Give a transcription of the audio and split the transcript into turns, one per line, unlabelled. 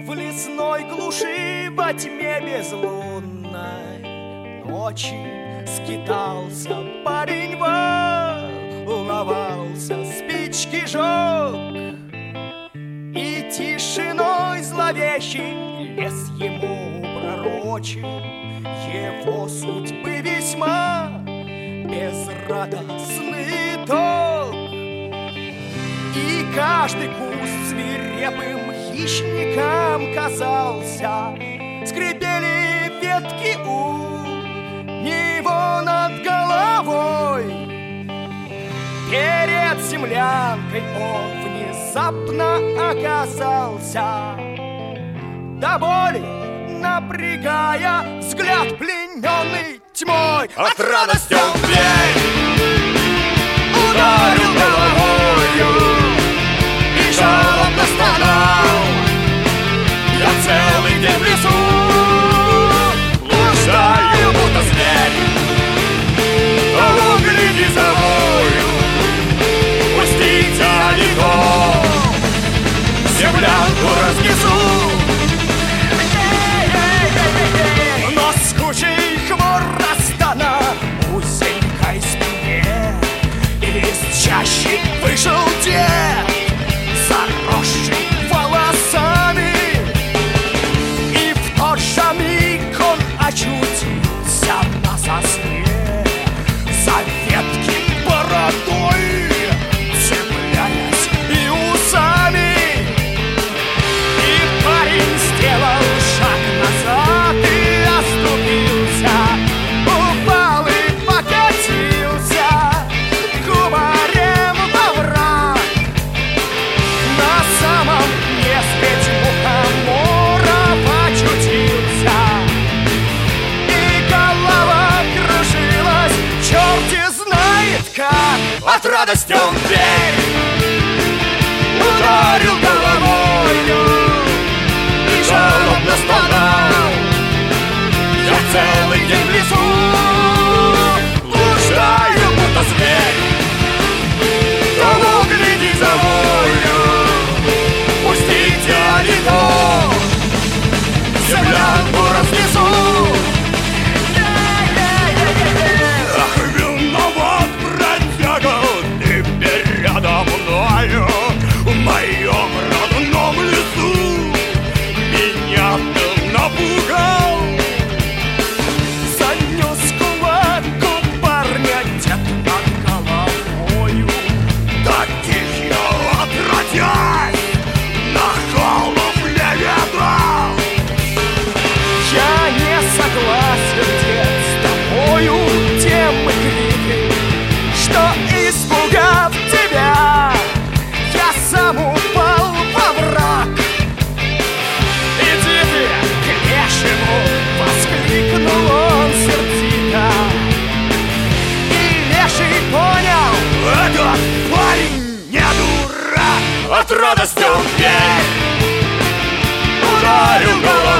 В лесной глуши во тьме безлунной ночи скитался парень, волновался, спички жег, и тишиной зловещий лес ему пророчил его судьбы весьма безрадостный итог. И каждый куст свирепым хищникам казался, скрипели ветки у него над головой. Перед землянкой он внезапно оказался, до боли напрягая взгляд, плененный тьмой.
От радости он дверь ударил головою и жалобно стонал. Я целый день в лесу блуждаю, будто зверь. Того гляди, завою, пустите, а не то землянку разнесу.
Но с кучей хвороста на узенькой спине из чащи вышел дед, заросший волосами. И в тот же миг он очутился на сосне, за ветки бородой цепляясь и усами. И парень сделал шаг назад и оступился, упал и покатился кубарем во враг. На самом дне средь мухоморов очутился, и голова кружилась, черти знает как.
От радости он дверь ударил головою и жалобно стонал. Я целый день в лесу блуждаю, будто зверь. Того гляди, завою, пустите, а не то землянку разнесу. Ах, виноват, бродяга, ты передо мною в моем родном лесу. Меня ты напугал.
Занес кулаку парня дед над головою.
Таких я отродясь на холод не видал.
Я не согласен, дед, с тобою, тем и крики, что, испугав тебя, я сам упал во враг. Иди ты к лешему, воскликнул он сердито. И леший понял,
Этот парень не дурак. От радости он дверь ударил головой